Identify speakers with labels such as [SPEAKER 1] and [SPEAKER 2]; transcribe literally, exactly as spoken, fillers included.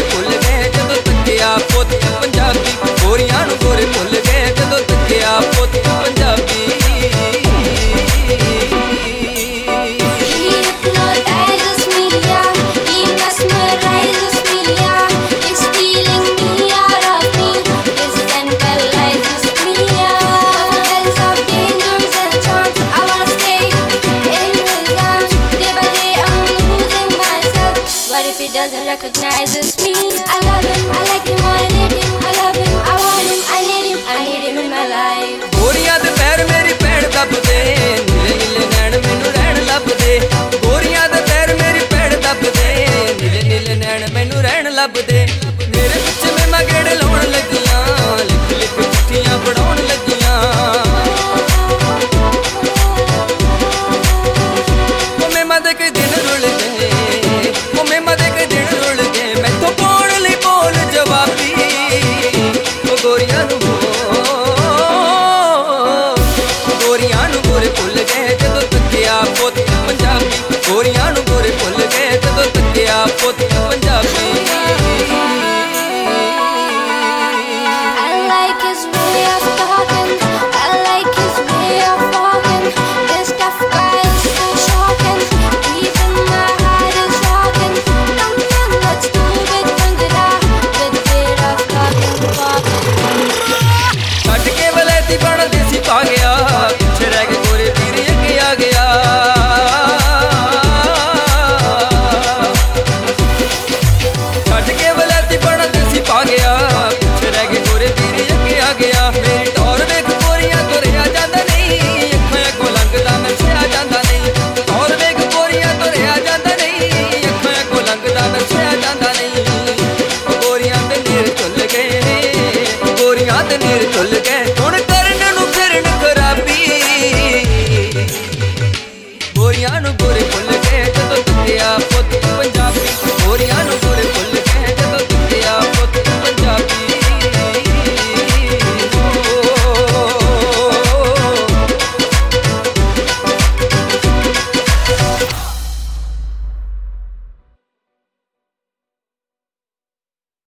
[SPEAKER 1] ਭੁੱਲ ਗਏ ਜਦੋਂ ਤੱਕਿਆ ਪੁੱਤ ਪੰਜਾਬੀ। ਗੋਰੀਆਂ ਨੂੰ ਗੋਰੇ ਭੁੱਲ ਗਏ ਜਦੋਂ ਤੱਕਿਆ ਪੁੱਤ Punjabi.
[SPEAKER 2] Doesn't recognize it's me. I love him, I like him, I need him, I love him, I want him, I need him, I need him in my life.
[SPEAKER 1] ਗੋਰੀਆਂ ਦੇ ਪੈਰ ਮੇਰੀ ਭੈਣ ਦੱਬਦੇ, ਨੀਲੇ ਨੀਲੇ ਨੈਣ ਮੈਨੂੰ ਰਹਿਣ ਲੱਭਦੇ। ਗੋਰੀਆਂ ਦੇ ਪੈਰ ਮੇਰੀ ਭੈਣ ਦੱਬਦੇ, ਨੀਲੇ ਨੀਲੇ ਨੈਣ ਮੈਨੂੰ ਰਹਿਣ ਲੱਭਦੇ। ਮੇਰੇ ਪਿੱਛੇ ਮੈਂ ਮਗੜ ਲਾਉਣ ਲੱਗੀਆਂ, ਲਿਖ ਲਿਖ ਚਿੱਠੀਆਂ ਪੜਾਉਣ ਲੱਗੀਆਂ। ਉਹ ਮੈਂ ਮਦ ਕੇ ਦਿਨ ਰੁਲ ਗਏ, ਉਹ ਮੈਂ ਮਦ ਕੇ ਦਿਨ ਰੁਲ ਗਏ, ਮੈਥੋਂ ਪਾਉਣ ਲਈ ਬੋਲ ਜਵਾਬੀ। ਉਹ ਗੋਰੀਆਂ ਨੂੰ ਗੋਰੀਆਂ ਨੂੰ ਗੋਰੇ ਭੁੱਲ ਗਏ ਜਦੋਂ ਤੱਕਿਆ ਪੁੱਤ ਪੰਜਾਬੀ। ਗੋਰੀਆਂ ਨੂੰ ਗੋਰੇ ਭੁੱਲ ਗਏ ਜਦੋਂ ਤੱਕਿਆ ਪੁੱਤ Punjabi.
[SPEAKER 2] I like his way of talking, I like his way of walking. This tough guy is so shocking, even my heart is rocking. Come on, let's do it, bhangra, with bit of talking, walking.
[SPEAKER 1] ਛੱਡ ਕੇ ਵਲੈਤੀ ਬਣ ਦੇਸੀ ਪਾ ਗਿਆ, ਪਿੱਛੇ ਰਹਿ ਕੇ ਗੋਰੇ ਵੀਰ ਅੱਗੇ ਆ ਗਿਆ। ਛੱਡ ਕੇ ਵਲੈਤੀ ਬਣ ਦੇਸੀ ਪਾ ਗਿਆ, ਪਿੱਛੇ ਰਹਿ ਕੇ ਗੋਰੇ ਵੀਰ ਅੱਗੇ ਆ ਗਿਆ। ਮੇਰੀ ਟੌਰ ਵੇਖ ਗੋਰੀਆਂ ਤੁਰਿਆ ਜਾਂਦਾ ਨਹੀਂ, ਅੱਖਾਂ ਅੱਗੋਂ ਲੰਘਦਾ ਨੱਸਿਆ ਜਾਂਦਾ ਨਹੀਂ। ਟੌਰ ਵੇਖ ਗੋਰੀਆਂ ਤੁਰਿਆ ਜਾਂਦਾ ਨਹੀਂ, ਅੱਖਾਂ ਅੱਗੋਂ ਲੰਘਦਾ ਨੱਸਿਆ ਜਾਂਦਾ ਨਹੀਂ। ਗੋਰੀਆਂ ਦੇ ਨੀਰ ਝੁੱਲ ਗਏ, ਗੋਰੀਆਂ ਦੇ ਨੀਰ ਝੁੱਲ ਗਏ ਹੁਣ